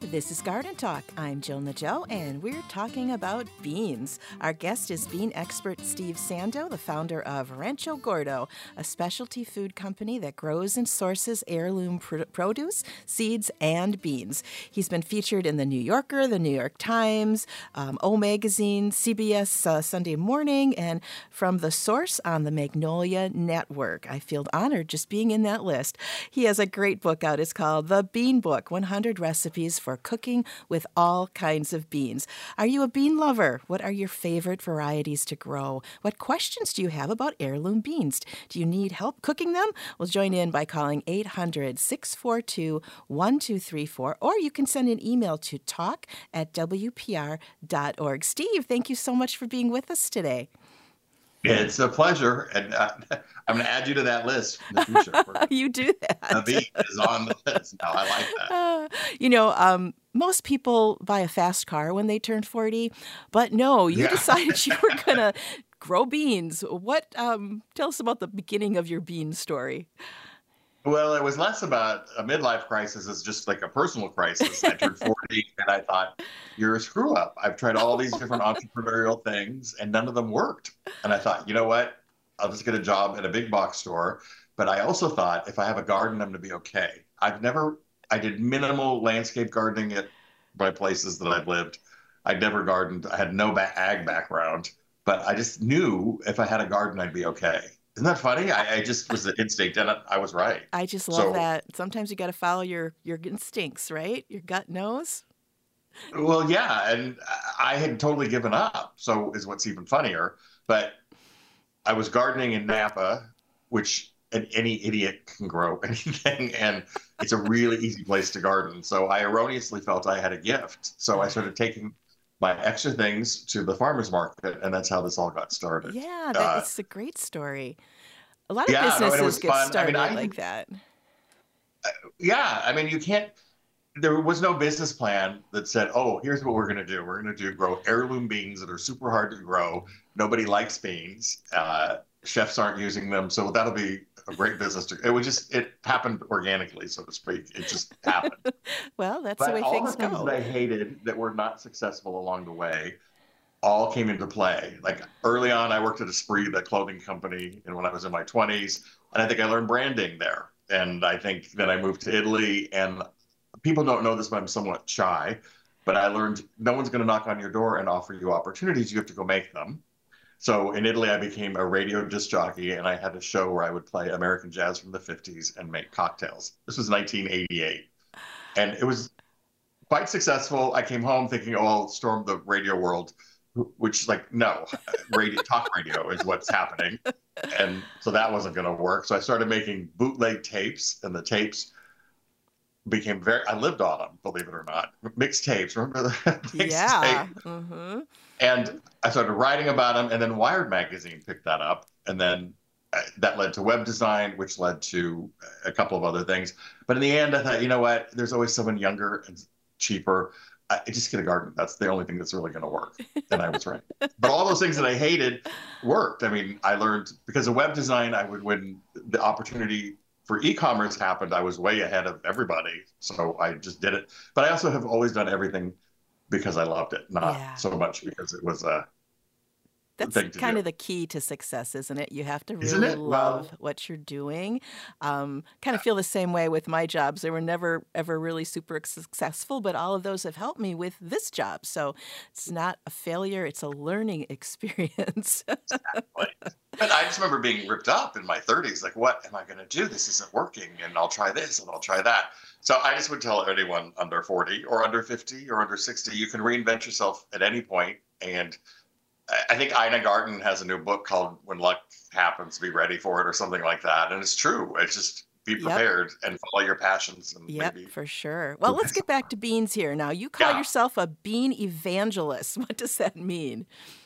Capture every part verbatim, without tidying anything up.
This is Garden Talk. I'm Jill Nadeau, and we're talking about beans. Our guest is bean expert Steve Sando, the founder of Rancho Gordo, a specialty food company that grows and sources heirloom pr- produce, seeds, and beans. He's been featured in The New Yorker, The New York Times, um, O Magazine, C B S uh, Sunday Morning, and from The Source on the Magnolia Network. I feel honored just being in that list. He has a great book out. It's called The Bean Book, one hundred Recipes for Cooking with All Kinds of Beans. Are you a bean lover? What are your favorite varieties to grow? What questions do you have about heirloom beans? Do you need help cooking them? Well, join in by calling eight hundred, six four two, one two three four, or you can send an email to talk at w p r dot org. Steve, thank you so much for being with us today. It's a pleasure, and uh, I'm going to add you to that list in the future. You do that. The bean is on the list. No, I like that. Uh, you know, um, most people buy a fast car when they turn forty, but no, you Yeah. decided you were going to grow beans. What? Um, tell us about the beginning of your bean story. Well, it was less about a midlife crisis. It's just like a personal crisis. I turned forty, and I thought, you're a screw up. I've tried all these different entrepreneurial things, and none of them worked. And I thought, you know what? I'll just get a job at a big box store. But I also thought, if I have a garden, I'm going to be okay. I've never, I did minimal landscape gardening at my places that I've lived. I'd never gardened. I had no ba- ag background, but I just knew if I had a garden, I'd be okay. Isn't that funny? I, I just was an instinct, and I, I was right. I just love So- that. Sometimes you got to follow your, your instincts, right? Your gut knows. Well, yeah, and I had totally given up. So is what's even funnier. But I was gardening in Napa, which an, any idiot can grow anything, and it's a really easy place to garden. So I erroneously felt I had a gift. So I started taking my extra things to the farmer's market, and that's how this all got started. Yeah, that, Uh, it's a great story. A lot of yeah, no, and it businesses was get fun. I started mean, I- like that. Yeah, I mean, you can't. There was no business plan that said, "Oh, here's what we're going to do. We're going to do grow heirloom beans that are super hard to grow. Nobody likes beans. Uh, chefs aren't using them, so that'll be a great business." To, it was just it happened organically, so to speak. It just happened. Well, that's But the way all things the things go. that I hated that were not successful along the way all came into play. Like early on, I worked at Esprit, the clothing company, and when I was in my twenties, and I think I learned branding there. And I think then I moved to Italy, and people don't know this, but I'm somewhat shy. But I learned no one's going to knock on your door and offer you opportunities. You have to go make them. So in Italy, I became a radio disc jockey, and I had a show where I would play American jazz from the fifties and make cocktails. This was nineteen eighty-eight. And it was quite successful. I came home thinking, oh, I'll storm the radio world, which like, no, radio, talk radio is what's happening. And so that wasn't going to work. So I started making bootleg tapes, and the tapes became very, I lived on them, believe it or not. Mixed tapes, remember the mixed Yeah. tape? Mm-hmm. And I started writing about them, and then Wired magazine picked that up. And then uh, that led to web design, which led to a couple of other things. But in the end, I thought, you know what? There's always someone younger and cheaper. I just get a garden. That's the only thing that's really going to work. And I was right. But all those things that I hated worked. I mean, I learned because of web design, I would, when the opportunity for e-commerce happened, I was way ahead of everybody. So I just did it. But I also have always done everything because I loved it, not Yeah. so much because it was a That's thing to kind do. of the key to success, isn't it? You have to Isn't really it? love Well- what you're doing. Um, kind of feel the same way with my jobs. They were never, ever really super successful, but all of those have helped me with this job. So it's not a failure, it's a learning experience. But I just remember being ripped up in my thirties. Like, what am I going to do? This isn't working. And I'll try this and I'll try that. So I just would tell anyone under forty or under fifty or under sixty, you can reinvent yourself at any point. And I- I think Ina Garten has a new book called When Luck Happens, Be Ready for It or something like that. And it's true. It's just be Yep. prepared and follow your passions. And Yep, maybe for sure. Well, let's get back to beans here. Now, you call Yeah. yourself a bean evangelist. What does that mean?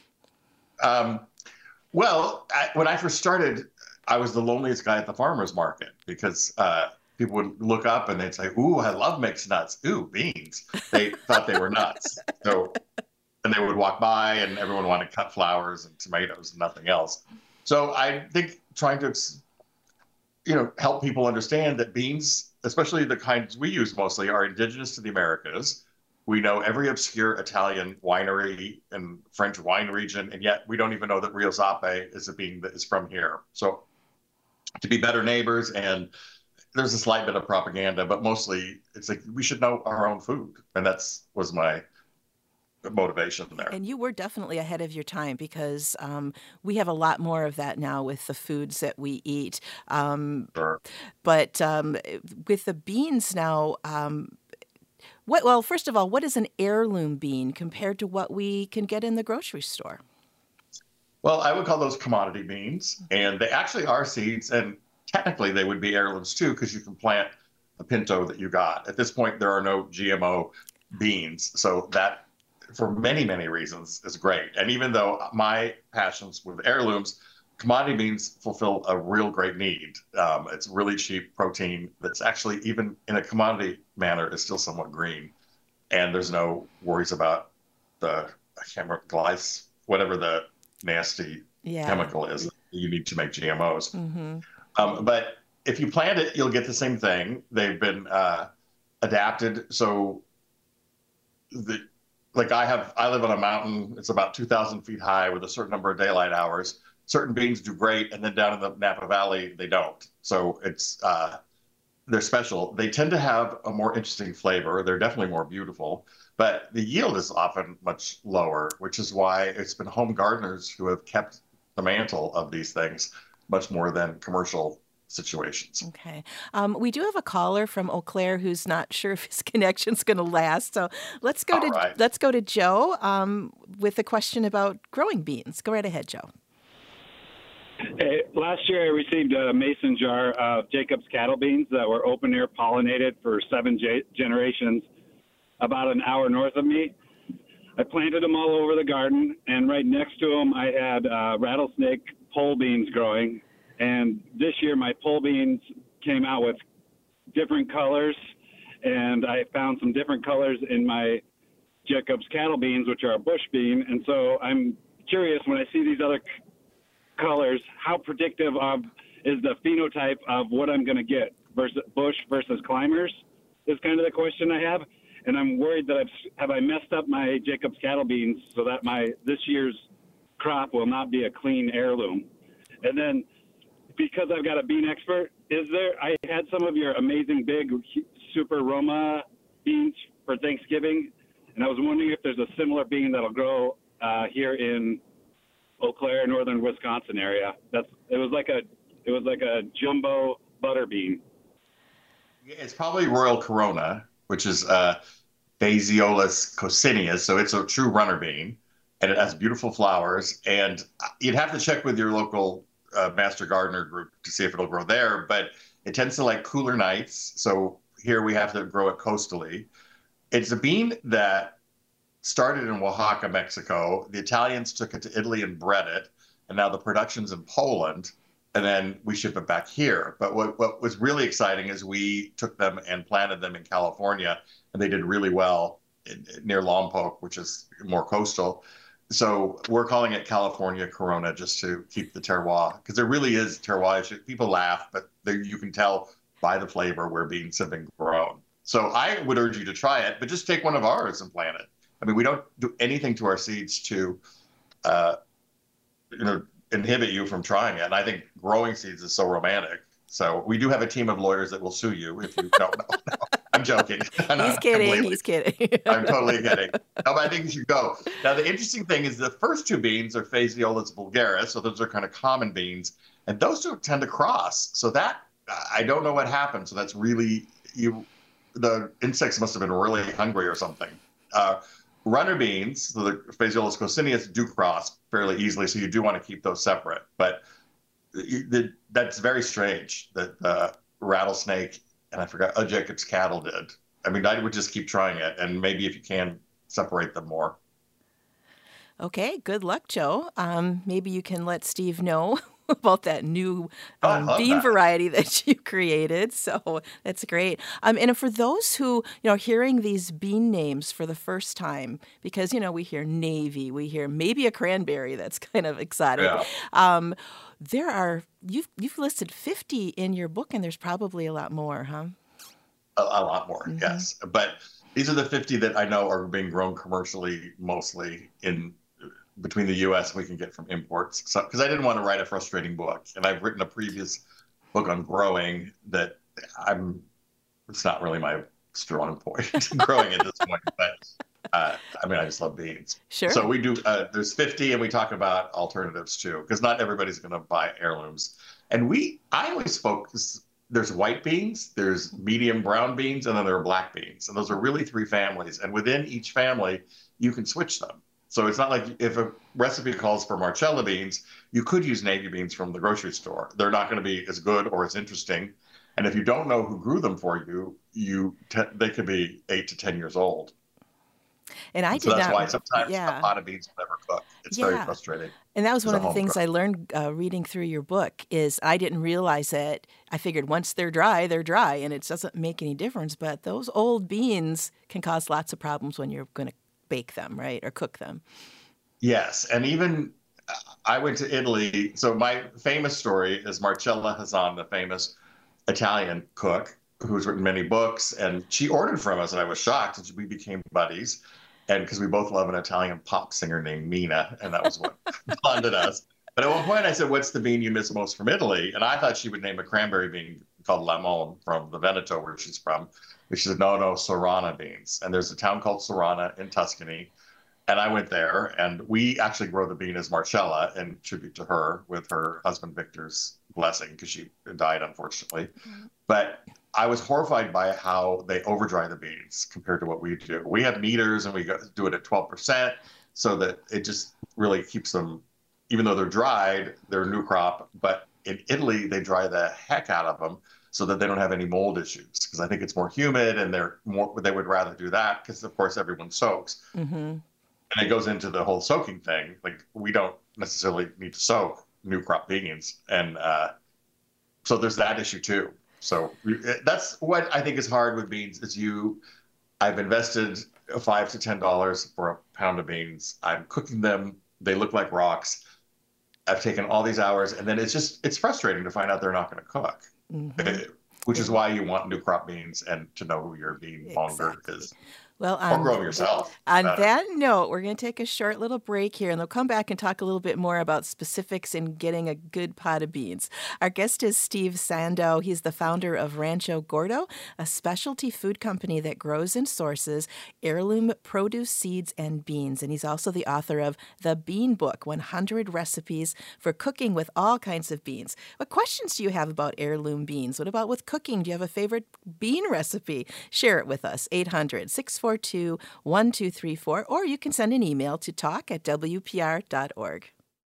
Um, well, I, when I first started, I was the loneliest guy at the farmer's market because uh, people would look up and they'd say, "Ooh, I love mixed nuts. Ooh, beans." They thought they were nuts. So, and they would walk by, and everyone wanted cut flowers and tomatoes and nothing else. So I think trying to, you know, help people understand that beans, especially the kinds we use mostly, are indigenous to the Americas. We know every obscure Italian winery and French wine region, and yet we don't even know that Rio Zappe is a bean that is from here. So to be better neighbors, and there's a slight bit of propaganda, but mostly it's like we should know our own food. And that's was my motivation there. And you were definitely ahead of your time because um, we have a lot more of that now with the foods that we eat. Um, Sure. But um, with the beans now, um, what? Well, first of all, what is an heirloom bean compared to what we can get in the grocery store? Well, I would call those commodity beans, and they actually are seeds, and technically they would be heirlooms too, because you can plant a pinto that you got. At this point, there are no G M O beans, so that, for many, many reasons, is great. And even though my passions with heirlooms, commodity beans fulfill a real great need. Um, it's really cheap protein that's actually, even in a commodity manner, is still somewhat green. And there's no worries about the, I can't remember, glyphs, whatever the nasty Yeah. chemical is you need to make G M Os. Mm-hmm. Um, but if you plant it, you'll get the same thing. They've been uh, adapted. So the like I have, I live on a mountain. It's about two thousand feet high with a certain number of daylight hours. Certain beans do great, and then down in the Napa Valley, they don't. So it's uh, they're special. They tend to have a more interesting flavor. They're definitely more beautiful, but the yield is often much lower, which is why it's been home gardeners who have kept the mantle of these things much more than commercial situations. Okay. Um, we do have a caller from Eau Claire who's not sure if his connection's going to last. So let's go All to right. let's go to Joe um, with a question about growing beans. Go right ahead, Joe. Hey, last year I received a mason jar of Jacob's cattle beans that were open air pollinated for seven ge- generations about an hour north of me. I planted them all over the garden, and right next to them I had uh, rattlesnake pole beans growing. And this year my pole beans came out with different colors, and I found some different colors in my Jacob's cattle beans, which are a bush bean. And so I'm curious, when I see these other c- colors, how predictive of is the phenotype of what I'm going to get versus bush versus climbers is kind of the question I have. And I'm worried that I've, have I messed up my Jacob's cattle beans so that my this year's crop will not be a clean heirloom. And then because I've got a bean expert, is there, I had some of your amazing big Super Roma beans for Thanksgiving, and I was wondering if there's a similar bean that'll grow uh, here in Eau Claire, northern Wisconsin area. That's it was like a it was like a jumbo butter bean. It's probably Royal Corona, which is uh, Phaseolus coccineus, so it's a true runner bean, and it has beautiful flowers. And you'd have to check with your local uh, master gardener group to see if it'll grow there, but it tends to like cooler nights. So here we have to grow it coastally. It's a bean that started in Oaxaca, Mexico. The Italians took it to Italy and bred it, and now the production's in Poland, and then we ship it back here. But what, what was really exciting is we took them and planted them in California, and they did really well in, near Lompoc, which is more coastal. So we're calling it California Corona just to keep the terroir, because there really is terroir. People laugh, but there, you can tell by the flavor where beans have been grown. So I would urge you to try it, but just take one of ours and plant it. I mean, we don't do anything to our seeds to, uh, you know, inhibit you from trying it. And I think growing seeds is so romantic. So we do have a team of lawyers that will sue you if you don't know. No, I'm joking. No, He's kidding. completely. He's kidding. I'm totally kidding. No, but I think you should go. Now, the interesting thing is the first two beans are Phaseolus vulgaris, so those are kind of common beans, and those two tend to cross. So that, I don't know what happened. So that's really, you. the insects must have been really hungry or something. Uh, runner beans, so the Phaseolus coccineus, do cross fairly easily, so you do want to keep those separate. But the, that's very strange that the rattlesnake, and I forgot, oh, Jacob's cattle did. I mean, I would just keep trying it, and maybe if you can, separate them more. Okay, good luck, Joe. Um, maybe you can let Steve know about that new um, oh, bean that. variety that you created. So that's great. Um, and for those who, you know, hearing these bean names for the first time, because, you know, we hear navy, we hear maybe a cranberry that's kind of exotic. Yeah. Um, there are, you've, you've listed fifty in your book, and there's probably a lot more, huh? A, a lot more, Mm-hmm. yes. But These are the fifty that I know are being grown commercially, mostly in between the U S we can get from imports. So, because I didn't want to write a frustrating book, and I've written a previous book on growing that I'm. It's not really my strong point growing at this point, but uh, I mean, I just love beans. Sure. So we do. Uh, there's fifty, and we talk about alternatives too, because not everybody's going to buy heirlooms. And we, I always focus. There's white beans, there's medium brown beans, and then there are black beans. And those are really three families. And within each family, you can switch them. So it's not like if a recipe calls for Marcella beans, you could use navy beans from the grocery store. They're not going to be as good or as interesting. And if you don't know who grew them for you, you they could be eight to ten years old. And I so did that's not, why sometimes yeah. a pot of beans will never cook. It's yeah. very frustrating. And that was one of the things cook. I learned uh, reading through your book is I didn't realize it. I figured once they're dry, they're dry, and it doesn't make any difference. But those old beans can cause lots of problems when you're going to bake them, right, or cook them. Yes, and even I went to Italy. So my famous story is Marcella Hazan, the famous Italian cook who's written many books, and she ordered from us, and I was shocked, and we became buddies. And because we both love an Italian pop singer named Mina, and that was what bonded us. But at one point I said, what's the bean you miss most from Italy? And I thought she would name a cranberry bean called Limone from the Veneto, where she's from. But she said, no, no, Sorana beans. And there's a town called Sorana in Tuscany. And I went there, and we actually grow the bean as Marcella in tribute to her with her husband Victor's blessing, because she died, unfortunately. Mm-hmm. But I was horrified by how they over dry the beans compared to what we do. We have meters, and we go, do it at twelve percent so that it just really keeps them, even though they're dried, they're new crop. But in Italy, they dry the heck out of them so that they don't have any mold issues, because I think it's more humid, and they're more, they would rather do that because, of course, everyone soaks. Mm-hmm. And it goes into the whole soaking thing. Like, we don't necessarily need to soak new crop beans. And uh, so there's that issue too. So that's what I think is hard with beans is you, I've invested five to ten dollars for a pound of beans. I'm cooking them. They look like rocks. I've taken all these hours, and then it's just, it's frustrating to find out they're not going to cook, mm-hmm. which is why you want new crop beans and to know who your bean monger exactly. is. Well, or on, grow them yourself. On better. that note, we're going to take a short little break here, and we'll come back and talk a little bit more about specifics in getting a good pot of beans. Our guest is Steve Sando. He's the founder of Rancho Gordo, a specialty food company that grows and sources heirloom produce, seeds, and beans. And he's also the author of The Bean Book, one hundred Recipes for Cooking with All Kinds of Beans. What questions do you have about heirloom beans? What about with cooking? Do you have a favorite bean recipe? Share it with us, eight hundred, six four two, one two three four, or you can send an email to talk at w p r dot org.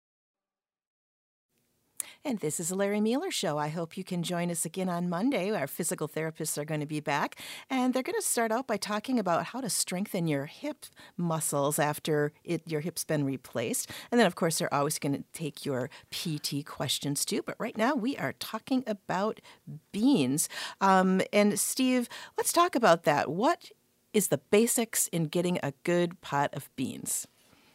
And this is the Larry Mueller Show. I hope you can join us again on Monday. Our physical therapists are going to be back, and they're going to start out by talking about how to strengthen your hip muscles after it, your hip's been replaced. And then, of course, they're always going to take your P T questions, too. But right now, we are talking about beans. Um, and, Steve, let's talk about that. What is the basics in getting a good pot of beans?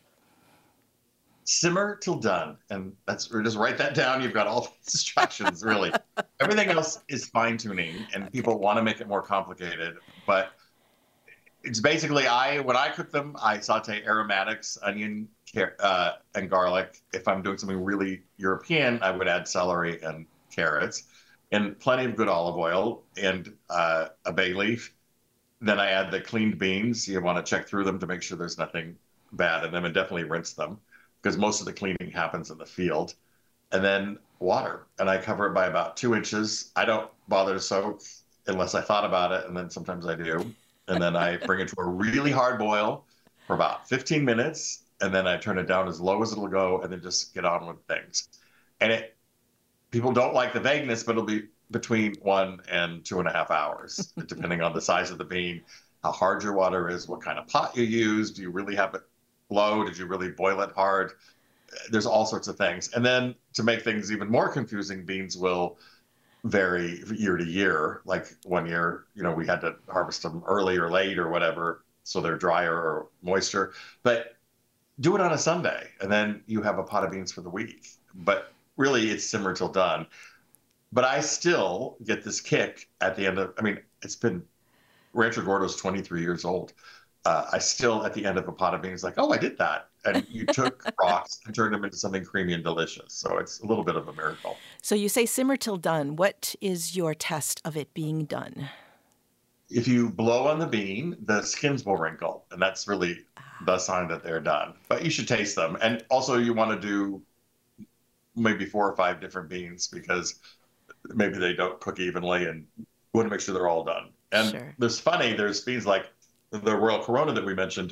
Simmer till done. And that's, or just write that down. You've got all the instructions, really. Everything else is fine tuning, and people want to make it more complicated. But it's basically, I, when I cook them, I saute aromatics, onion, uh, and garlic. If I'm doing something really European, I would add celery and carrots, and plenty of good olive oil, and uh, a bay leaf. Then I add the cleaned beans. You want to check through them to make sure there's nothing bad in them, and definitely rinse them, because most of the cleaning happens in the field. And then water. And I cover it by about two inches. I don't bother to soak unless I thought about it, and then sometimes I do. And then I bring it to a really hard boil for about fifteen minutes, and then I turn it down as low as it'll go, and then just get on with things. And it, people don't like the vagueness, but it'll be between one and two and a half hours, depending on the size of the bean, how hard your water is, what kind of pot you use. Do you really have it low? Did you really boil it hard? There's all sorts of things. And then to make things even more confusing, beans will vary year to year. Like one year, you know, we had to harvest them early or late or whatever, so they're drier or moister. But do it on a Sunday, and then you have a pot of beans for the week. But really, it's simmer till done. But I still get this kick at the end of, I mean, it's been Rancho Gordo's twenty-three years old. Uh, I still, at the end of a pot of beans, like, oh, I did that. And you took rocks and turned them into something creamy and delicious. So it's a little bit of a miracle. So you say simmer till done. What is your test of it being done? If you blow on the bean, the skins will wrinkle. And that's really the sign that they're done. But you should taste them. And also you want to do maybe four or five different beans because maybe they don't cook evenly, and you want to make sure they're all done. And Sure. there's funny, there's beans like the Royal Corona that we mentioned.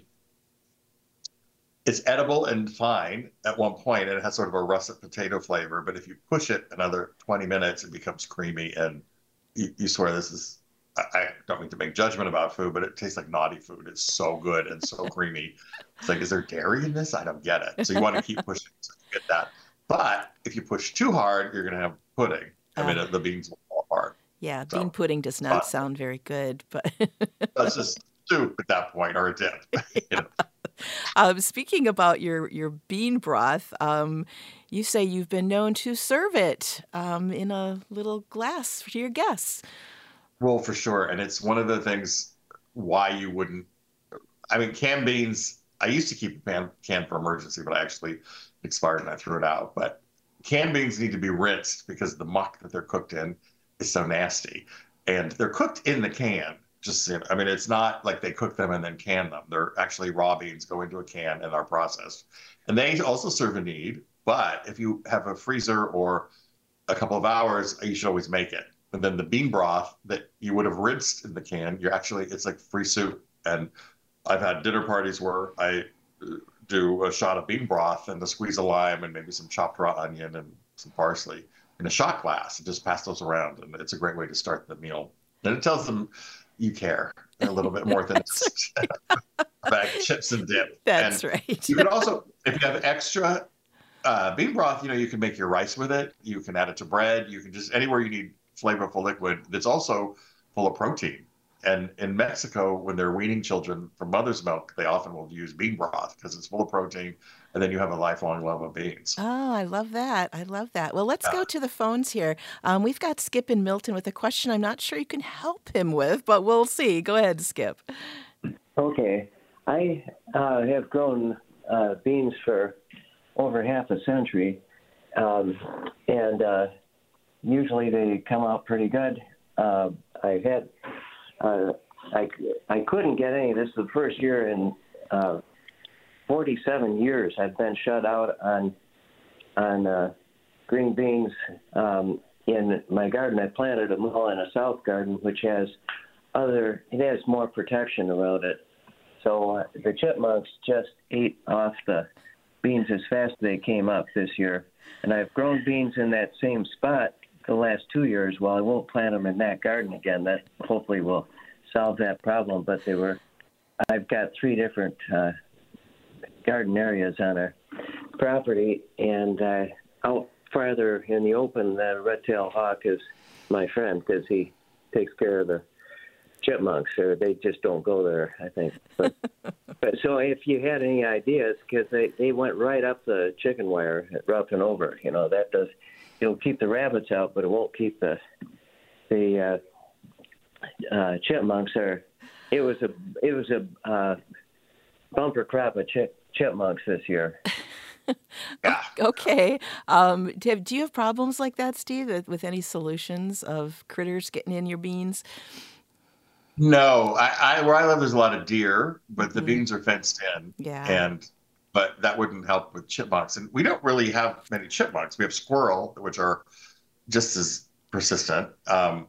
It's edible and fine at one point, and it has sort of a russet potato flavor. But if you push it another twenty minutes, it becomes creamy, and you, you swear this is, I, I don't mean to make judgment about food, but it tastes like naughty food. It's so good and so creamy. It's like, is there dairy in this? I don't get it. So you want to keep pushing to get that. But if you push too hard, you're going to have pudding. I mean, Uh. the beans will fall apart. Yeah, So, bean pudding does not but- sound very good, but That's just soup at that point, or a dip. You know? um, speaking about your your bean broth, um, you say you've been known to serve it um, in a little glass to your guests. Well, for sure. And it's one of the things why you wouldn't. I mean, canned beans, I used to keep a pan, can for emergency, but I actually expired and I threw it out. But canned beans need to be rinsed because the muck that they're cooked in is so nasty. And they're cooked in the can. Just, I mean, it's not like they cook them and then can them. They're actually raw beans go into a can and are processed. And they also serve a need. But if you have a freezer or a couple of hours, you should always make it. And then the bean broth that you would have rinsed in the can, you're actually, it's like free soup. And I've had dinner parties where I do a shot of bean broth and a squeeze of lime and maybe some chopped raw onion and some parsley in a shot glass, and just pass those around. And it's a great way to start the meal. And it tells them you care a little bit more than just a bag of chips and dip. That's and right. You can also, if you have extra uh, bean broth, you know, you can make your rice with it. You can add it to bread. You can just, anywhere you need flavorful liquid that's also full of protein. And in Mexico, when they're weaning children from mother's milk, they often will use bean broth because it's full of protein. And then you have a lifelong love of beans. Oh, I love that. I love that. Well, let's Yeah. go to the phones here. Um, we've got Skip in Milton with a question I'm not sure you can help him with, but we'll see. Go ahead, Skip. Okay. I uh, have grown uh, beans for over half a century, um, and uh, usually they come out pretty good. Uh, I've had, uh, I, I couldn't get any. This is the first year in uh, forty-seven years I've been shut out on on uh, green beans um, in my garden. I planted them all in a south garden, which has other, it has more protection around it. So uh, the chipmunks just ate off the beans as fast as they came up this year. And I've grown beans in that same spot the last two years. Well, I won't plant them in that garden again. That hopefully will solve that problem. But they were, I've got three different uh, garden areas on our property. And uh, out farther in the open, the red-tailed hawk is my friend because he takes care of the chipmunks, or they just don't go there, I think. But, but so if you had any ideas, because they, they went right up the chicken wire, up and over, you know, that does, it'll keep the rabbits out, but it won't keep the the uh, uh, chipmunks. Or it was a it was a uh, bumper crop of chip, chipmunks this year. Yeah. Okay. Um, do, do you have problems like that, Steve, with, with any solutions of critters getting in your beans? No, I, I where I live, there's a lot of deer, but the Mhm. beans are fenced in. Yeah. And but that wouldn't help with chipmunks. And we don't really have many chipmunks. We have squirrel, which are just as persistent. Um,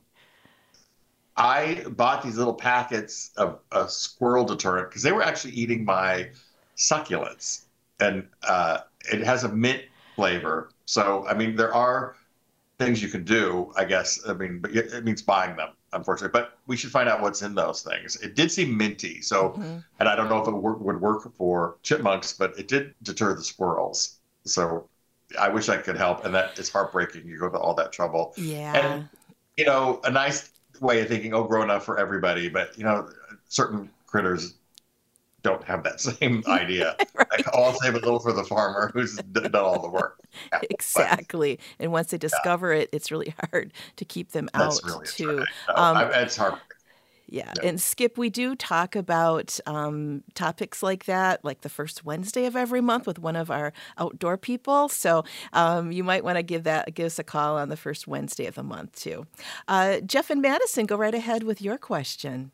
I bought these little packets of a squirrel deterrent because they were actually eating my succulents, and uh, it has a mint flavor. So I mean, there are things you can do, I guess. I mean, but it means buying them, unfortunately. But we should find out what's in those things. It did seem minty, so Mhm. and I don't know if it would would work for chipmunks, but it did deter the squirrels. So I wish I could help, and that is heartbreaking. You go to all that trouble, Yeah. and you know, a nice way of thinking, oh, grow enough for everybody, but you know, certain critters don't have that same idea. Right. Like, oh, I'll save a little for the farmer who's d- done all the work. Yeah, but Exactly. And once they discover it, it's really hard to keep them out that's really a too. try. No, Um, I, it's heartbreaking. Yeah. Yeah. And Skip, we do talk about um, topics like that, like the first Wednesday of every month with one of our outdoor people. So um, you might want to give that give us a call on the first Wednesday of the month too. Uh, Jeff and Madison, go right ahead with your question.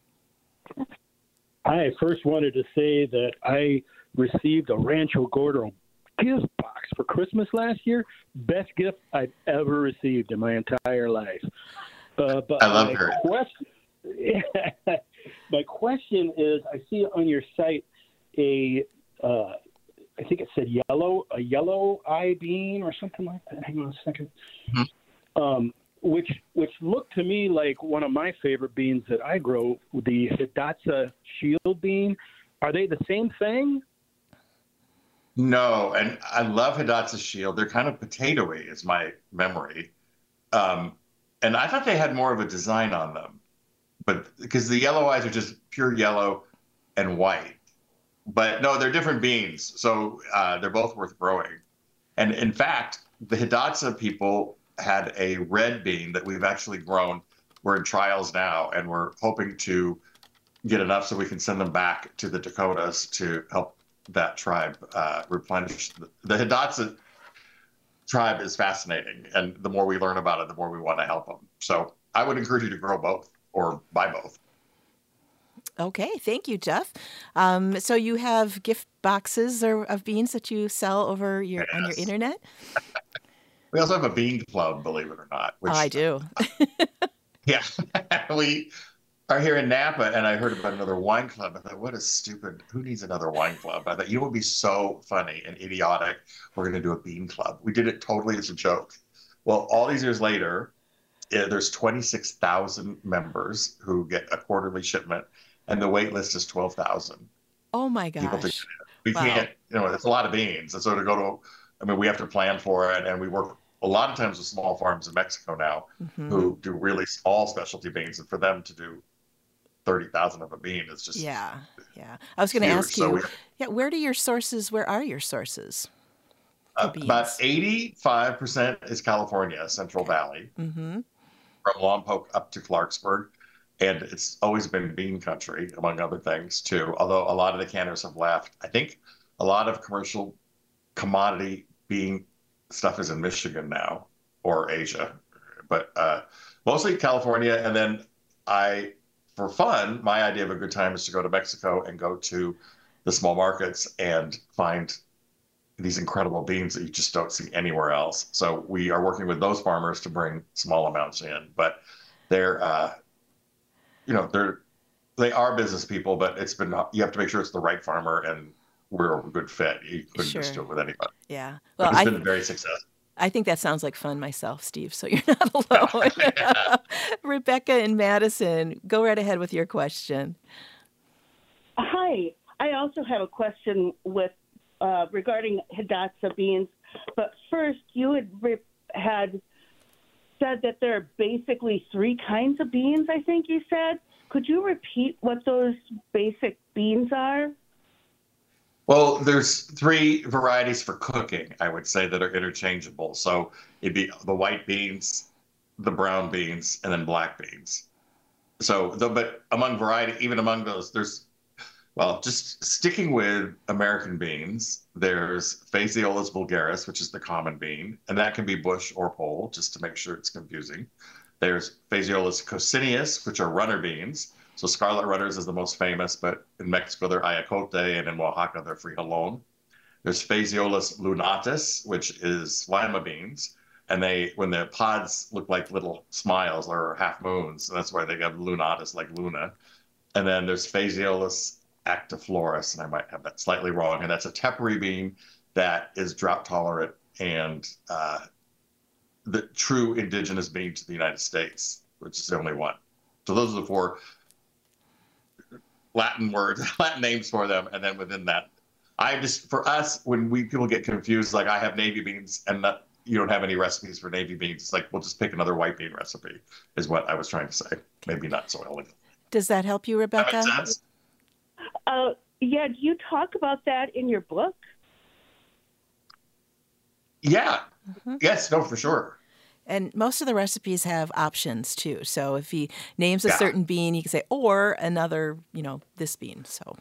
I first wanted to say that I received a Rancho Gordo gift box for Christmas last year. Best gift I've ever received in my entire life. Uh, but I love my her. question, my question is, I see on your site a, uh, I think it said yellow, a yellow eye bean or something like that. Hang on a second. Mm-hmm. Um, which which looked to me like one of my favorite beans that I grow, the Hidatsa shield bean. Are they the same thing? No, and I love Hidatsa Shield. They're kind of potatoey, is my memory. Um, and I thought they had more of a design on them, but because the yellow eyes are just pure yellow and white. But no, they're different beans, so uh, they're both worth growing. And in fact, the Hidatsa people had a red bean that we've actually grown. We're in trials now, and we're hoping to get enough so we can send them back to the Dakotas to help that tribe uh, replenish. The, the Hidatsa tribe is fascinating, and the more we learn about it, the more we want to help them. So I would encourage you to grow both or buy both. Okay, thank you, Jeff. Um, so you have gift boxes or, of beans that you sell over your Yes. on your internet? We also have a bean club, believe it or not. Which, Oh, I do. Yeah, we are here in Napa, and I heard about another wine club. I thought, what a stupid, who needs another wine club? I thought, you know what would be so funny and idiotic? We're going to do a bean club. We did it totally as a joke. Well, all these years later, eh, there's twenty-six thousand members who get a quarterly shipment, and the wait list is twelve thousand. Oh my People to, gosh. we Wow. can't, you know, it's a lot of beans. And so to go to, I mean, we have to plan for it, and we work a lot of times with small farms in Mexico now Mm-hmm. who do really small specialty beans, and for them to do thirty thousand of a bean is just Yeah, yeah. I was going to huge. ask So you, we- yeah, where do your sources, where are your sources for uh, about beans? eighty-five percent is California, Central Valley, Mm-hmm. from Lompoc up to Clarksburg. And it's always been bean country, among other things, too. Although a lot of the canners have left. I think a lot of commercial commodity bean stuff is in Michigan now, or Asia. But uh, mostly California. And then I, for fun, my idea of a good time is to go to Mexico and go to the small markets and find these incredible beans that you just don't see anywhere else. So we are working with those farmers to bring small amounts in. But they're, uh, you know, they're, they are business people, but it's been, you have to make sure it's the right farmer and we're a good fit. You couldn't Sure. just do it with anybody. Yeah. But Well, it's I, been very successful. I think that sounds like fun myself, Steve, so you're not alone. Yeah. Rebecca and Madison, go right ahead with your question. Hi. I also have a question with uh, regarding Hidatsa beans. But first, you had re- had said that there are basically three kinds of beans, I think you said. Could you repeat what those basic beans are? Well, there's three varieties for cooking, I would say, that are interchangeable. So it'd be the white beans, the brown beans, and then black beans. So, the, but among variety, even among those, there's, well, just sticking with American beans, there's Phaseolus vulgaris, which is the common bean, and that can be bush or pole, just to make sure it's confusing. There's Phaseolus coccineus, which are runner beans. So scarlet runners is the most famous, but in Mexico they're ayacote, and in Oaxaca they're frijolón. There's Phaseolus lunatus, which is lima beans, and they, when the pods look like little smiles or half moons, that's why they have lunatus, like Luna. And then there's Phaseolus actiflorus, and I might have that slightly wrong, and that's a tepary bean that is drought tolerant and uh, the true indigenous bean to the United States, which is the only one. So those are the four Latin words, Latin names for them, and then within that, I just, for us, when we people get confused, like I have navy beans and not, you don't have any recipes for navy beans, it's like, we'll just pick another white bean recipe, is what I was trying to say. Maybe not so elegant. Does that help you, Rebecca? That makes sense? Uh, yeah, do you talk about that in your book? Yeah. Mm-hmm. Yes, no, for sure. And most of the recipes have options too. So if he names a Yeah. certain bean, you can say, or another, you know, this bean. So,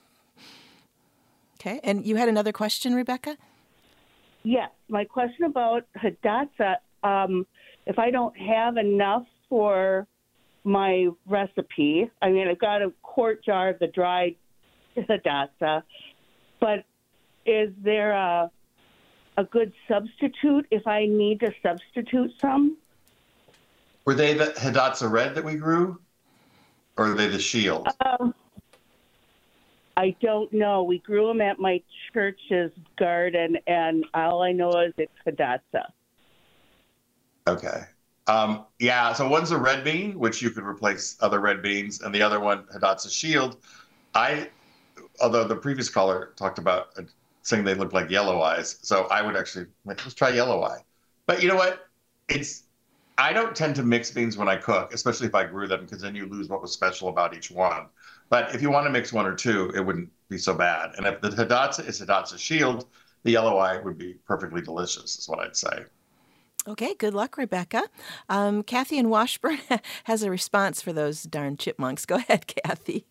okay. And you had another question, Rebecca? Yes, my question about hidatsa, um, if I don't have enough for my recipe, I mean, I've got a quart jar of the dried hidatsa, but is there a, a good substitute if I need to substitute some? Were they the hidatsa red that we grew? Or are they the shield? Um, I don't know. We grew them at my church's garden, and all I know is it's hidatsa. Okay. Um, yeah, so one's a red bean, which you could replace other red beans, and the other one, hidatsa shield. I, although the previous caller talked about uh, saying they look like yellow eyes, so I would actually, let's try yellow eye. But you know what? It's, I don't tend to mix beans when I cook, especially if I grew them, because then you lose what was special about each one. But if you want to mix one or two, it wouldn't be so bad. And if the hidatsa is hidatsa shield, the yellow eye would be perfectly delicious, is what I'd say. Okay, good luck, Rebecca. Um, Kathy in Washburn has a response for those darn chipmunks. Go ahead, Kathy.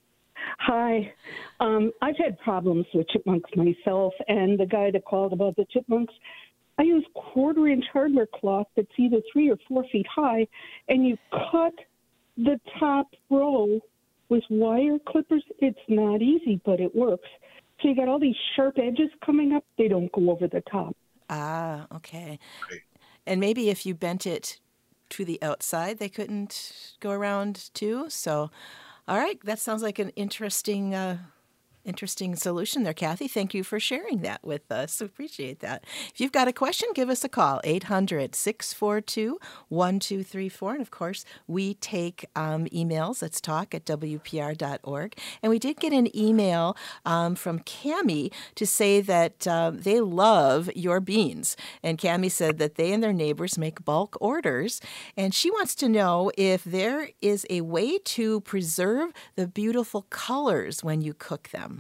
Hi. Um, I've had problems with chipmunks myself, and the guy that called about the chipmunks, I use quarter-inch hardware cloth that's either three or four feet high, and you cut the top row with wire clippers. It's not easy, but it works. So you got all these sharp edges coming up. They don't go over the top. Ah, okay. And maybe if you bent it to the outside, they couldn't go around too. So, all right, that sounds like an interesting, uh, interesting solution there, Kathy. Thank you for sharing that with us. Appreciate that. If you've got a question, give us a call, eight hundred, six four two, one two three four. And of course, we take um, emails. Let's talk at W P R dot org. And we did get an email um, from Cammie to say that uh, they love your beans. And Cammie said that they and their neighbors make bulk orders. And she wants to know if there is a way to preserve the beautiful colors when you cook them.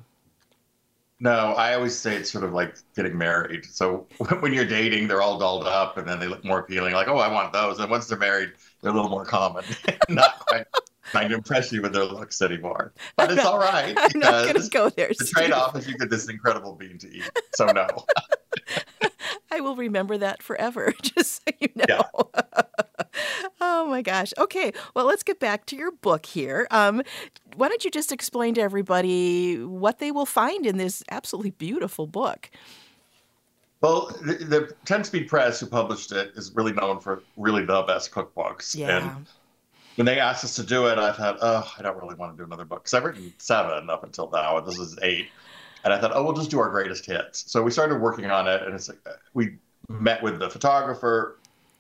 No, I always say it's sort of like getting married. So when you're dating, they're all dolled up and then they look more appealing, like, oh, I want those. And once they're married, they're a little more common. Not quite trying to impress you with their looks anymore. But it's not, all right. I'm not going to go there, The Steve. trade-off is you get this incredible bean to eat. So no. I will remember that forever, just so you know. Yeah. Oh, my gosh. Okay, well, let's get back to your book here. Um, why don't you just explain to everybody what they will find in this absolutely beautiful book? Well, the, the ten-Speed Press, who published it, is really known for really the best cookbooks. Yeah. And when they asked us to do it, I thought, oh, I don't really want to do another book. Because I've written seven up until now, and this is eight. And I thought, oh, we'll just do our greatest hits. So we started working on it, and it's like, we met with the photographer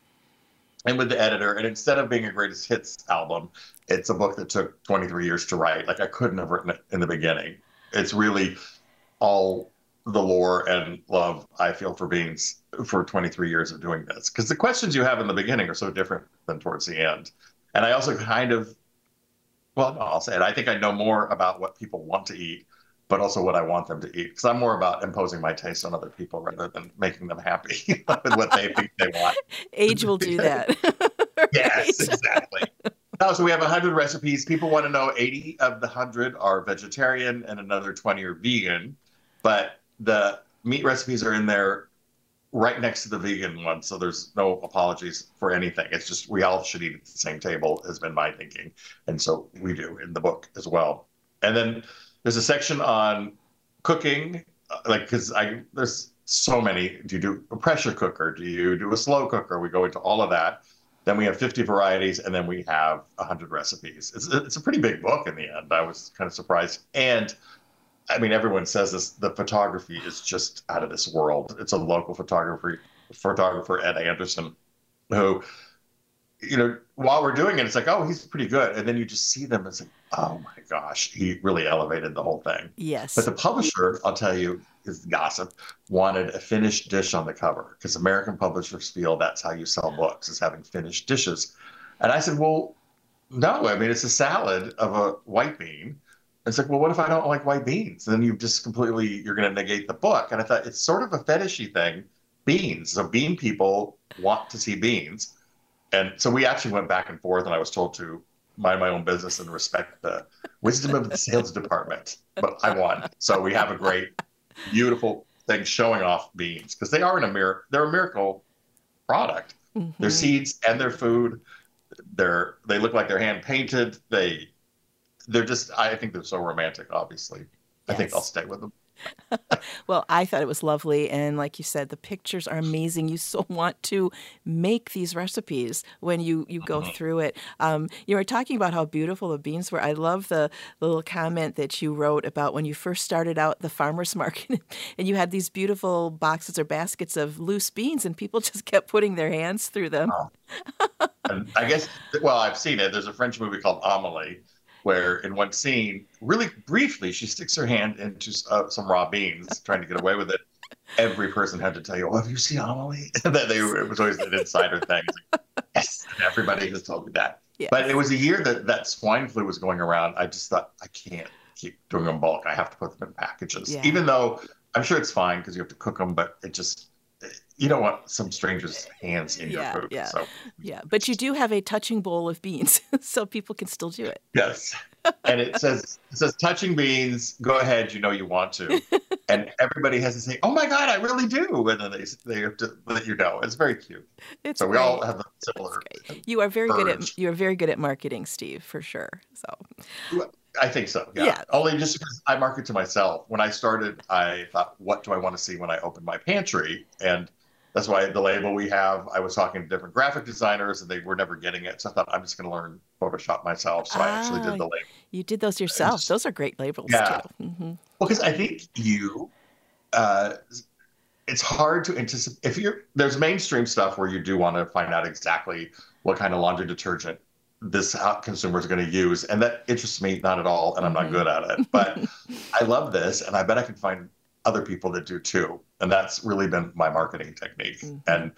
and with the editor. And instead of being a greatest hits album, it's a book that took twenty-three years to write. Like, I couldn't have written it in the beginning. It's really all the lore and love I feel for beans for twenty-three years of doing this. Because the questions you have in the beginning are so different than towards the end. And I also kind of, well, no, I'll say it. I think I know more about what people want to eat, but also what I want them to eat. Because I'm more about imposing my taste on other people rather than making them happy with what they think they want. Age will do that. Right? Yes, exactly. No, so we have one hundred recipes. People want to know eighty of the one hundred are vegetarian and another twenty are vegan. But the meat recipes are in there right next to the vegan one. So there's no apologies for anything. It's just we all should eat at the same table, has been my thinking. And so we do in the book as well. And then there's a section on cooking, like, because I there's so many. Do you do a pressure cooker? Do you do a slow cooker? We go into all of that. Then we have fifty varieties, and then we have one hundred recipes. It's, it's a pretty big book in the end. I was kind of surprised. And, I mean, everyone says this, the photography is just out of this world. It's a local photographer, photographer, Ed Anderson, who, you know, while we're doing it, it's like, oh, he's pretty good. And then you just see them, and it's like, oh, my gosh, he really elevated the whole thing. Yes. But the publisher, I'll tell you, is gossip, wanted a finished dish on the cover because American publishers feel that's how you sell books, is having finished dishes. And I said, well, no, I mean, it's a salad of a white bean. It's like, well, what if I don't like white beans? And then you've just completely, you're going to negate the book. And I thought it's sort of a fetishy thing, beans. So bean people want to see beans. And so we actually went back and forth, and I was told to mind my own business and respect the wisdom of the sales department. But I won. So we have a great, beautiful thing showing off beans because they are in a mir- they're a miracle product. Mm-hmm. Their seeds and their food, they're they look like they're hand painted. They they're just I think they're so romantic, obviously. Yes. I think I'll stay with them. Well, I thought it was lovely. And like you said, the pictures are amazing. You so want to make these recipes when you, you go mm-hmm. through it. Um, you were talking about how beautiful the beans were. I love the, the little comment that you wrote about when you first started out the farmer's market and you had these beautiful boxes or baskets of loose beans and people just kept putting their hands through them. Oh. And I guess, well, I've seen it. There's a French movie called Amélie, where in one scene, really briefly, she sticks her hand into uh, some raw beans, trying to get away with it. Every person had to tell you, "Oh, have you seen Amélie?" that they were, it was always an insider thing. Like, yes, everybody has told me that. Yes. But it was a year that that swine flu was going around. I just thought, I can't keep doing them bulk. I have to put them in packages, yeah. even though I'm sure it's fine because you have to cook them, but it just. You don't want some stranger's hands in yeah, your food. Yeah, so. yeah. But you do have a touching bowl of beans, so people can still do it. Yes. And it says, it says touching beans, go ahead, you know you want to. And everybody has to say, oh my God, I really do. And then they they have to let you know. It's very cute. It's so we great. all have a similar You are very urge. good at you are very good at marketing, Steve, for sure. So I think so, yeah. yeah. Only just because I market to myself. When I started, I thought, what do I want to see when I open my pantry? And that's why the label we have, I was talking to different graphic designers and they were never getting it. So I thought I'm just going to learn Photoshop myself. So ah, I actually did the label. You did those yourself. Just, those are great labels yeah. too. Mm-hmm. Well, because I think you, uh, it's hard to anticipate. If you're, there's mainstream stuff where you do want to find out exactly what kind of laundry detergent this consumer is going to use. And that interests me not at all. And I'm mm-hmm. not good at it. But I love this. And I bet I can find other people that do too. And that's really been my marketing technique. Mm-hmm. And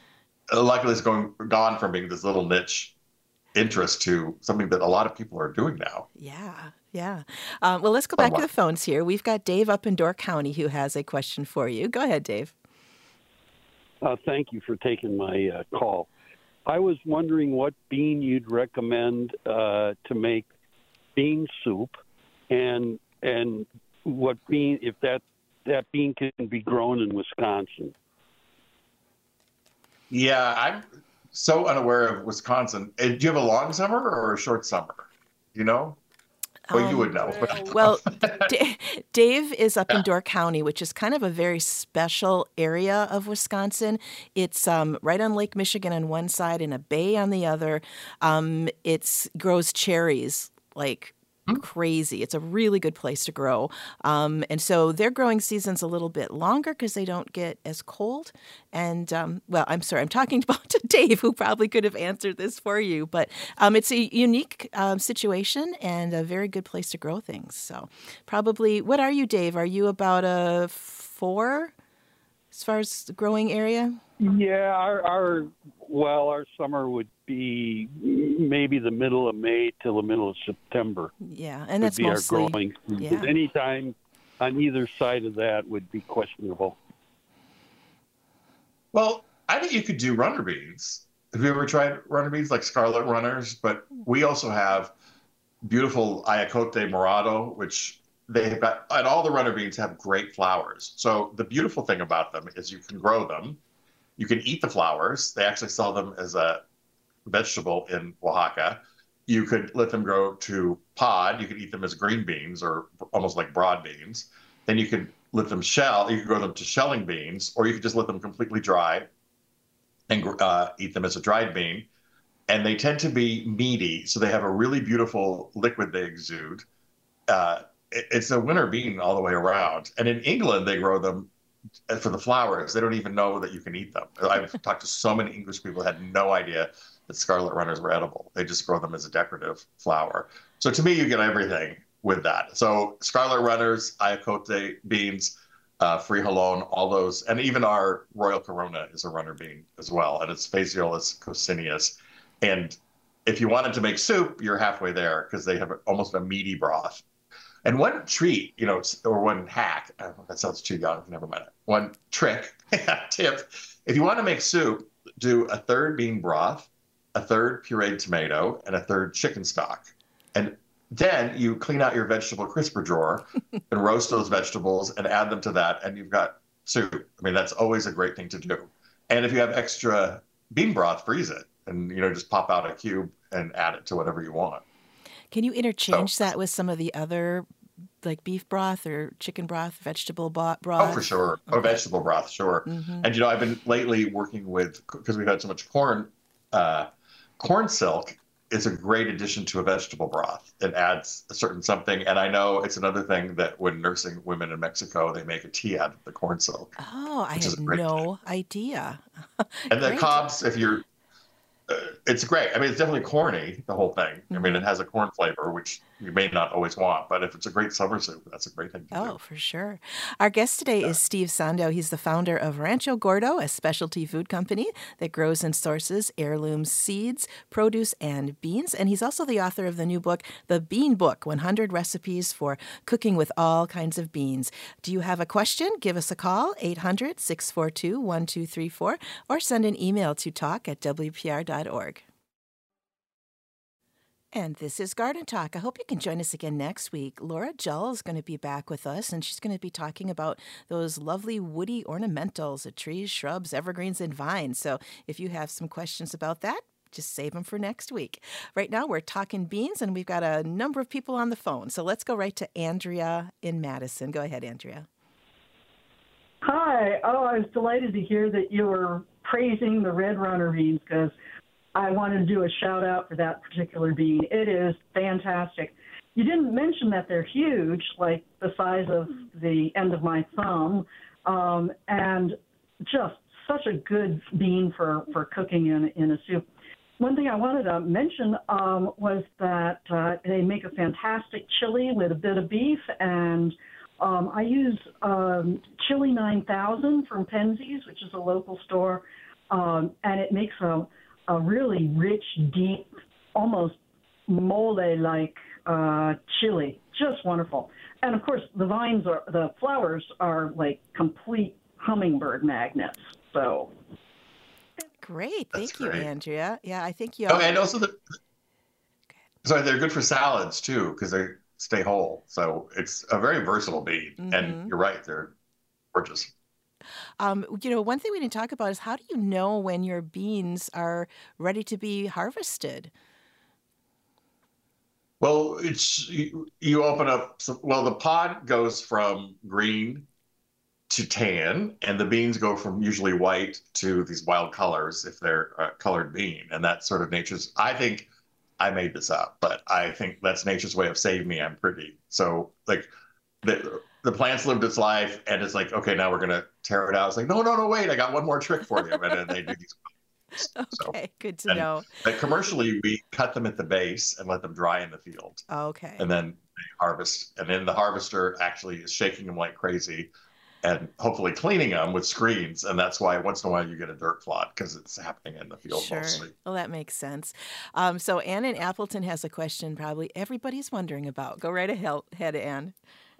luckily it's going gone from being this little niche interest to something that a lot of people are doing now. Yeah, yeah. Um, well, let's go back oh, wow. to the phones here. We've got Dave up in Door County who has a question for you. Go ahead, Dave. Uh, thank you for taking my uh, call. I was wondering what bean you'd recommend uh, to make bean soup and and what bean, if that that bean can be grown in Wisconsin. Yeah, I'm so unaware of Wisconsin. Do you have a long summer or a short summer? You know? Well, um, you would know. Well, D- Dave is up yeah. in Door County, which is kind of a very special area of Wisconsin. It's um, right on Lake Michigan on one side and a bay on the other. Um, it grows cherries like crazy. It's a really good place to grow. Um, and so their growing season's a little bit longer because they don't get as cold. And, um, well, I'm sorry, I'm talking about Dave, who probably could have answered this for you. But um, it's a unique um, situation and a very good place to grow things. So probably, what are you, Dave? Are you about a four as far as the growing area? Yeah, our, our well, our summer would be maybe the middle of May till the middle of September. Yeah, and that's mostly our growing season. Yeah. Any time on either side of that would be questionable. Well, I think you could do runner beans. Have you ever tried runner beans like scarlet runners? But we also have beautiful Ayacote Morado, which they have got, and all the runner beans have great flowers. So the beautiful thing about them is you can grow them. You can eat the flowers. They actually sell them as a vegetable in Oaxaca. You could let them grow to pod. You could eat them as green beans or almost like broad beans. Then you could let them shell. You could grow them to shelling beans, or you could just let them completely dry and uh, eat them as a dried bean. And they tend to be meaty, so they have a really beautiful liquid they exude. Uh, it, it's a winter bean all the way around. And in England, they grow them for the flowers. They don't even know that you can eat them. I've talked to so many English people who had no idea that scarlet runners were edible. They just grow them as a decorative flower. So to me, you get everything with that. So scarlet runners, Ayacote beans, uh, frijolon, all those, and even our Royal Corona is a runner bean as well, and it's Phaseolus coccineus. And if you wanted to make soup, you're halfway there because they have almost a meaty broth. And one treat, you know, or one hack, I don't know, that sounds too young, never mind. One trick, tip, if you want to make soup, do a third bean broth, a third pureed tomato, and a third chicken stock. And then you clean out your vegetable crisper drawer and roast those vegetables and add them to that, and you've got soup. I mean, that's always a great thing to do. And if you have extra bean broth, freeze it and, you know, just pop out a cube and add it to whatever you want. Can you interchange so, that with some of the other, like beef broth or chicken broth, vegetable broth? Oh, for sure. Okay. Oh, vegetable broth, sure. Mm-hmm. And, you know, I've been lately working with, because we've had so much corn, uh, corn silk is a great addition to a vegetable broth. It adds a certain something. And I know it's another thing that when nursing women in Mexico, they make a tea out of the corn silk. Oh, I had no thing. idea. And the cobs, if you're, uh, it's great. I mean, it's definitely corny, the whole thing. Mm-hmm. I mean, it has a corn flavor, which you may not always want, but if it's a great summer soup, that's a great thing to oh, do. Oh, for sure. Our guest today yeah. is Steve Sando. He's the founder of Rancho Gordo, a specialty food company that grows and sources heirloom seeds, produce, and beans. And he's also the author of the new book, The Bean Book, one hundred Recipes for Cooking with All Kinds of Beans. Do you have a question? Give us a call, eight hundred, six four two, one two three four, or send an email to talk at w p r dot org. And this is Garden Talk. I hope you can join us again next week. Laura Jull is going to be back with us, and she's going to be talking about those lovely woody ornamentals, the trees, shrubs, evergreens, and vines. So if you have some questions about that, just save them for next week. Right now, we're talking beans, and we've got a number of people on the phone. So let's go right to Andrea in Madison. Go ahead, Andrea. Hi. Oh, I was delighted to hear that you were praising the Red Runner beans because I wanted to do a shout out for that particular bean. It is fantastic. You didn't mention that they're huge, like the size of the end of my thumb, um, and just such a good bean for, for cooking in, in a soup. One thing I wanted to mention um, was that uh, they make a fantastic chili with a bit of beef, and um, I use um, Chili nine thousand from Penzeys, which is a local store, um, and it makes a a really rich, deep, almost mole-like uh, chili. Just wonderful. And of course, the vines are, the flowers are like complete hummingbird magnets. So great. Thank That's you, great. Andrea. Yeah, I think you. Oh, and also the. Sorry, they're good for salads too because they stay whole. So it's a very versatile bean. Mm-hmm. And you're right, they're gorgeous. Um, you know, one thing we didn't talk about is how do you know when your beans are ready to be harvested? Well, it's you, you open up. Some, well, the pod goes from green to tan, and the beans go from usually white to these wild colors if they're a colored bean, and that's sort of nature's. I think I made this up, but I think that's nature's way of saying me I'm pretty. So, like the. The plant's lived its life, and it's like, okay, now we're going to tear it out. It's like, no, no, no, wait, I got one more trick for you. And then they do these. Okay, so, good to and, know. But commercially, we cut them at the base and let them dry in the field. Okay. And then they harvest. And then the harvester actually is shaking them like crazy and hopefully cleaning them with screens. And that's why once in a while you get a dirt clot because it's happening in the field sure. mostly. Well, that makes sense. Um, so Ann in Appleton has a question probably everybody's wondering about. Go right ahead, Ann.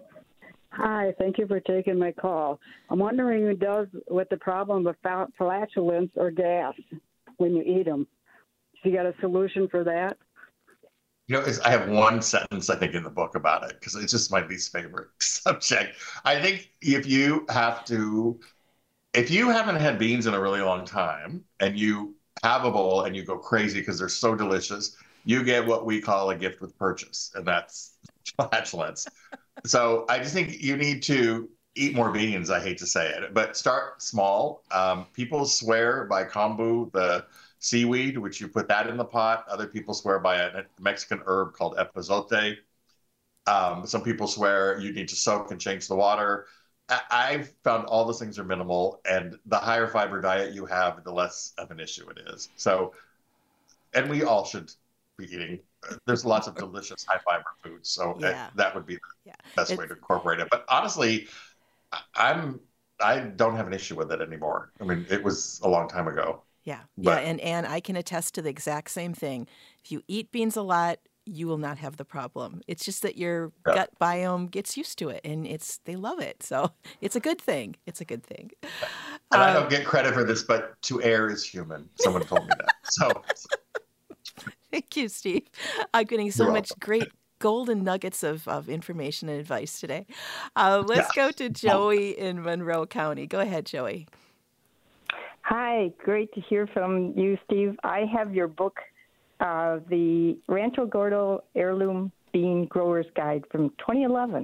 Hi, thank you for taking my call. I'm wondering who does with the problem of flatulence or gas when you eat them. Do you got a solution for that? You know, I have one sentence, I think, in the book about it because it's just my least favorite subject. I think if you have to, if you haven't had beans in a really long time and you have a bowl and you go crazy because they're so delicious, you get what we call a gift with purchase, and that's flatulence. So I just think you need to eat more beans. I hate to say it, but start small. Um, people swear by kombu, the seaweed, which you put that in the pot. Other people swear by a Mexican herb called epazote. Um, some people swear you need to soak and change the water. I- I've found all those things are minimal, and the higher fiber diet you have, the less of an issue it is. So, and we all should be eating. There's lots of delicious high fiber foods, so yeah. that, that would be the yeah. best it's, way to incorporate it. But honestly, I'm I don't have an issue with it anymore. I mean, it was a long time ago. Yeah, but, yeah, and and I can attest to the exact same thing. If you eat beans a lot, you will not have the problem. It's just that your yeah. gut biome gets used to it, and it's they love it. So it's a good thing. It's a good thing. And um, I don't get credit for this, but to err is human. Someone told me that. So. Thank you, Steve. I'm getting so You're much great golden nuggets of, of information and advice today. Uh, let's Yeah. go to Joey in Monroe County. Go ahead, Joey. Hi, great to hear from you, Steve. I have your book, uh, the Rancho Gordo Heirloom Bean Growers Guide from twenty eleven.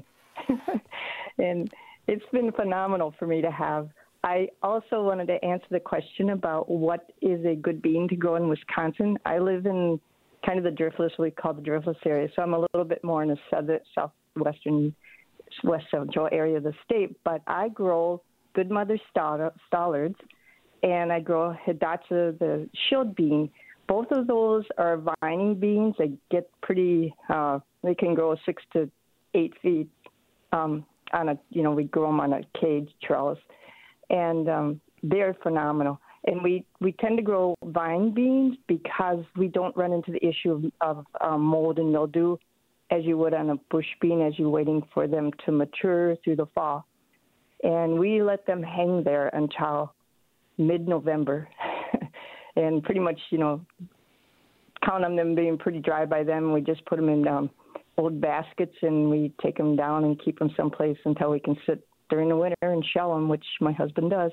And it's been phenomenal for me to have. I also wanted to answer the question about what is a good bean to grow in Wisconsin. I live in kind of the driftless, we call the driftless area, so I'm a little bit more in the southern, southwestern, west central area of the state. But I grow Good Mother Stollards, and I grow Hidatsa, the shield bean. Both of those are vining beans. They get pretty, uh, they can grow six to eight feet um, on a, you know, we grow them on a cage trellis. And um, they're phenomenal. And we, we tend to grow vine beans because we don't run into the issue of, of um, mold and mildew as you would on a bush bean as you're waiting for them to mature through the fall. And we let them hang there until mid-November. And pretty much, you know, count on them being pretty dry by then. We just put them in um, old baskets and we take them down and keep them someplace until we can sit during the winter and shell them, which my husband does.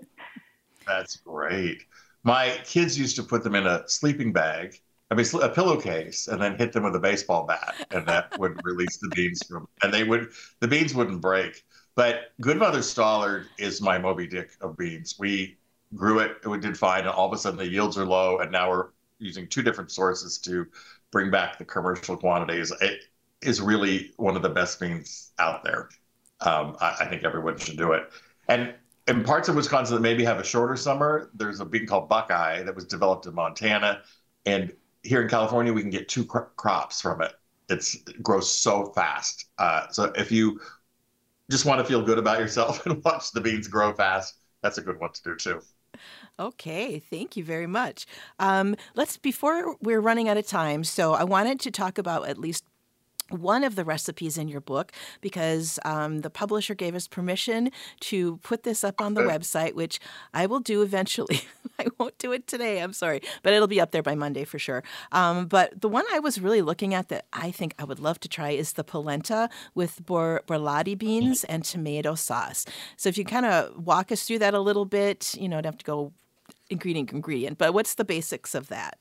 That's great. My kids used to put them in a sleeping bag, I mean, a pillowcase, and then hit them with a baseball bat, and that would release the beans from, and they would, the beans wouldn't break. But Good Mother Stollard is my Moby Dick of beans. We grew it, it did fine, and all of a sudden the yields are low, and now we're using two different sources to bring back the commercial quantities. It is really one of the best beans out there. Um, I, I think everyone should do it. And in parts of Wisconsin that maybe have a shorter summer, there's a bean called Buckeye that was developed in Montana. And here in California, we can get two cr- crops from it. It's, it grows so fast. Uh, so if you just want to feel good about yourself and watch the beans grow fast, that's a good one to do too. Okay, thank you very much. Um, let's, before we're running out of time, so I wanted to talk about at least one of the recipes in your book because um, the publisher gave us permission to put this up on the website, which I will do eventually. I won't do it today, I'm sorry, but it'll be up there by Monday for sure. Um, but the one I was really looking at that I think I would love to try is the polenta with bor- borlotti beans and tomato sauce. So if you kind of walk us through that a little bit, you know, I'd have to go ingredient, ingredient, but what's the basics of that?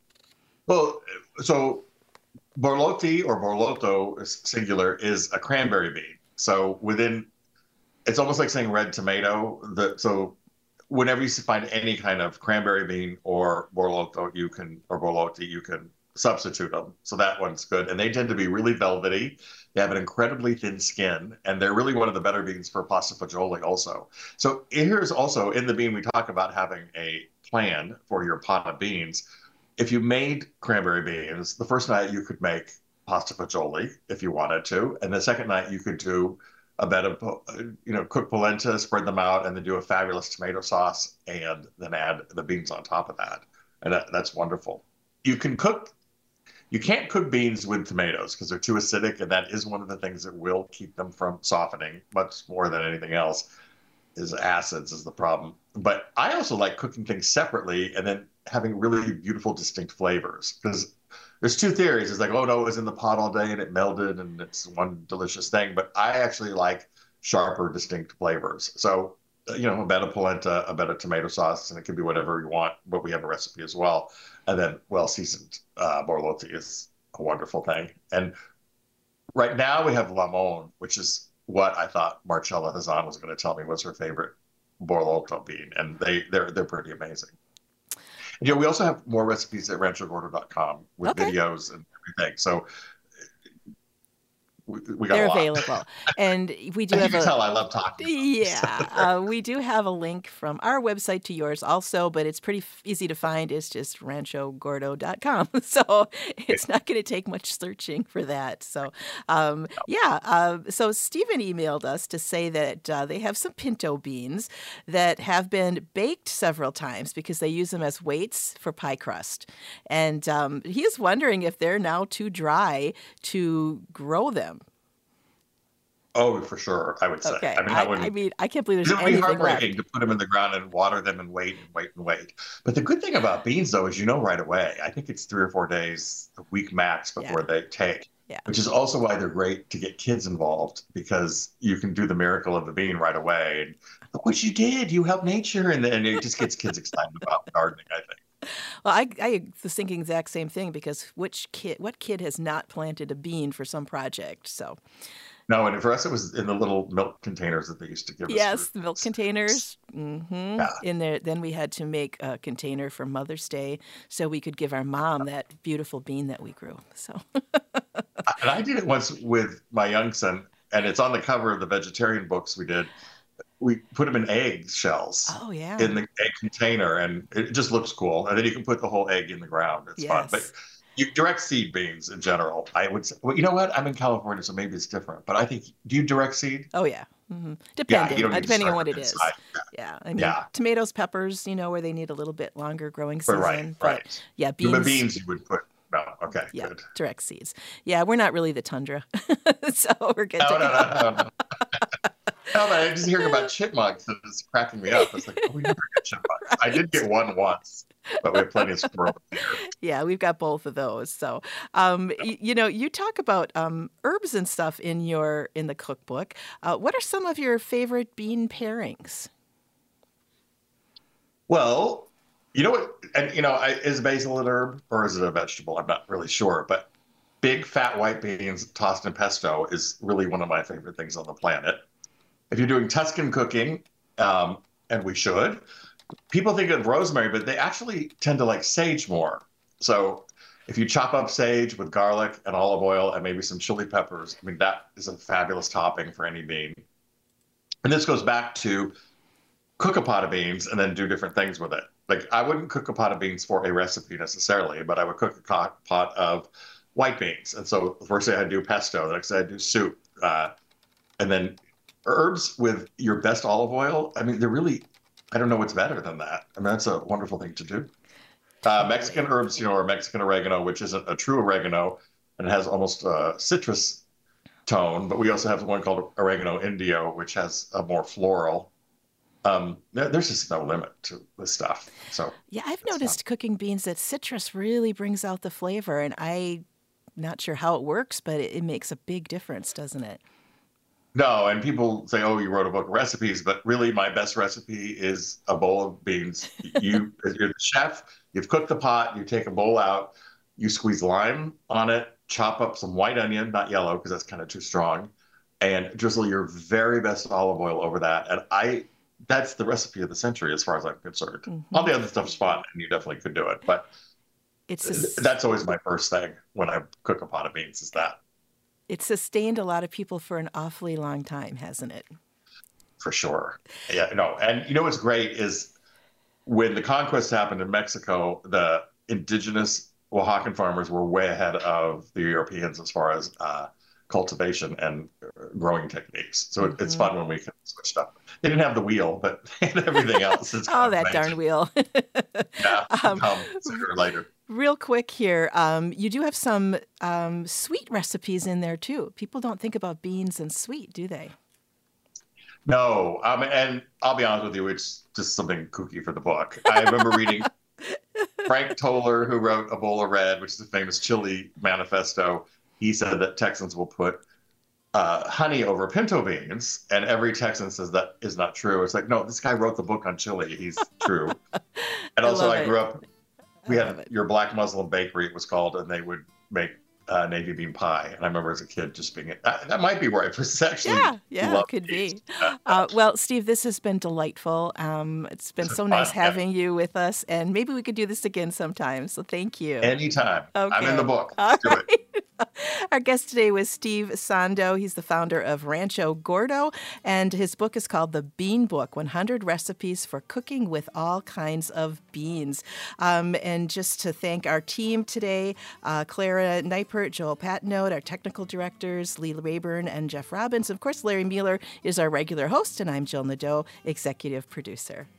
Well, so borlotti or borlotto singular is a cranberry bean. So within, it's almost like saying red tomato. The, so whenever you find any kind of cranberry bean or borlotto, you can, or borlotti, you can substitute them. So that one's good. And they tend to be really velvety. They have an incredibly thin skin, and they're really one of the better beans for pasta fagioli also. So here's also, in the bean, we talk about having a plan for your pot of beans. If you made cranberry beans, the first night you could make pasta fagioli if you wanted to. And the second night you could do a bed of, you know, cook polenta, spread them out, and then do a fabulous tomato sauce, and then add the beans on top of that. And that, that's wonderful. You can cook, you can't cook beans with tomatoes because they're too acidic, and that is one of the things that will keep them from softening much more than anything else. Is acids is the problem. But I also like cooking things separately and then having really beautiful, distinct flavors. Because there's two theories. It's like, oh, no, it was in the pot all day and it melted and it's one delicious thing. But I actually like sharper, distinct flavors. So, you know, a bed of polenta, a bed of tomato sauce, and it can be whatever you want. But we have a recipe as well. And then well-seasoned uh, borlotti is a wonderful thing. And right now we have lamon, which is what I thought Marcella Hazan was going to tell me was her favorite borlotto bean, and they they're they're pretty amazing. And, you know, we also have more recipes at rancho gordo dot com with okay. videos and everything. So we, we got They're a lot. available, and we do As have you can a. tell, I love talking. Yeah, uh, we do have a link from our website to yours also, but it's pretty f- easy to find. It's just rancho gordo dot com, so it's not going to take much searching for that. So, um, yeah. Uh, so Stephen emailed us to say that uh, they have some pinto beans that have been baked several times because they use them as weights for pie crust, and um, he is wondering if they're now too dry to grow them. Oh, for sure, I would say. Okay. I mean, I, I, wouldn't. I mean, I can't believe It there's would be anything left. heartbreaking to put them in the ground and water them and wait and wait and wait. But the good thing about beans, though, is you know right away. I think it's three or four days, a week max before Yeah. they take. Yeah. Which is also why they're great to get kids involved, because you can do the miracle of the bean right away. And look what you did. You helped nature. And then it just gets kids excited about gardening, I think. Well, I, I was thinking the exact same thing, because which kid, what kid has not planted a bean for some project? So, No, and for us, it was in the little milk containers that they used to give us. yes, for- the milk containers. Mm-hmm. Yeah. In there, then we had to make a container for Mother's Day so we could give our mom that beautiful bean that we grew. So, And I did it once with my young son, and it's on the cover of the vegetarian books we did. We put them in egg shells oh yeah, in the egg container, and it just looks cool. And then you can put the whole egg in the ground. It's fun. Yes. But you direct seed beans in general, I would say. Well, you know what? I'm in California, so maybe it's different. But I think, do you direct seed? oh yeah. Mm-hmm. Yeah, Depending, you don't uh, need to depending on start what from it is. inside. Yeah, I mean, Yeah. tomatoes, peppers, you know, where they need a little bit longer growing But season. right, but right. yeah, Beans. beans. beans you would put. No, okay, Yeah, good. direct seeds. Yeah, we're not really the tundra, so we're good No, to no, go. no, no, no. No, but I just hearing about chipmunks and it's cracking me up. It's like, oh, we never get chipmunks. I did get one once, but we have plenty of squirrels here. Yeah, we've got both of those. So, um, y- you know, you talk about um, herbs and stuff in your in the cookbook. Uh, what are some of your favorite bean pairings? Well, you know what? And you know, I, is basil an herb or is it a vegetable? I'm not really sure. But big fat white beans tossed in pesto is really one of my favorite things on the planet. If you're doing Tuscan cooking, um, and we should, people think of rosemary, but they actually tend to like sage more. So if you chop up sage with garlic and olive oil and maybe some chili peppers, I mean, that is a fabulous topping for any bean. And this goes back to cook a pot of beans and then do different things with it. Like I wouldn't cook a pot of beans for a recipe necessarily, but I would cook a co- pot of white beans. And so the first day I'd do pesto, the next day I'd do soup. Uh, and then herbs with your best olive oil. I mean, they're really, I don't know what's better than that. I mean, that's a wonderful thing to do. Uh, Mexican herbs, you know, or Mexican oregano, which isn't a true oregano and it has almost a citrus tone, but we also have one called oregano Indio, which has a more floral. Um, there, there's just no limit to this stuff. So Yeah, I've noticed cooking beans that citrus really brings out the flavor, and I'm not sure how it works, but it, it makes a big difference, doesn't it? no, and people say, "Oh, you wrote a book of recipes," but really, my best recipe is a bowl of beans. You, you're the chef. You've cooked the pot. You take a bowl out. You squeeze lime on it. Chop up some white onion, not yellow because that's kind of too strong, and drizzle your very best olive oil over that. And I, that's the recipe of the century as far as I'm concerned. Mhm. All the other stuff's fun, and you definitely could do it, but It's sus- that's always my first thing when I cook a pot of beans is that. it's sustained a lot of people for an awfully long time, hasn't it? For sure. Yeah, no. And you know what's great is when the conquest happened in Mexico, the indigenous Oaxacan farmers were way ahead of the Europeans as far as uh, cultivation and growing techniques. So it, it's Mhm. fun when we can switch up. They didn't have the wheel, but they had everything else. It's Oh, kind of that darn amazing. wheel. Yeah, Um, come sooner or later. Real quick here, um, you do have some um, sweet recipes in there too. People don't think about beans and sweet, do they? No, um, and I'll be honest with you, it's just something kooky for the book. I remember reading Frank Toller, who wrote A Bowl of Red, which is a famous chili manifesto. He said that Texans will put uh, honey over pinto beans, and every Texan says that is not true. It's like, no, this guy wrote the book on chili. He's true. And I also, love I it. grew up. We I love had it. your Black Muslim Bakery, it was called, and they would make uh, navy bean pie. And I remember as a kid just being that, that might be where I was actually. Yeah, yeah, loved could be. beans. Uh, Uh, well, Steve, this has been delightful. Um, it's been This is so nice fun, yeah. having you with us, and maybe we could do this again sometime. So thank you. Anytime. I'm in Okay. the book. All Let's do it. right. Our guest today was Steve Sando. He's the founder of Rancho Gordo, and his book is called The Bean Book, one hundred Recipes for Cooking with All Kinds of Beans. Um, and just to thank our team today, uh, Clara Neipert, Joel Patnode, our technical directors, Lee Rayburn and Jeff Robbins. Of course, Larry Mueller is our regular host, and I'm Jill Nadeau, executive producer.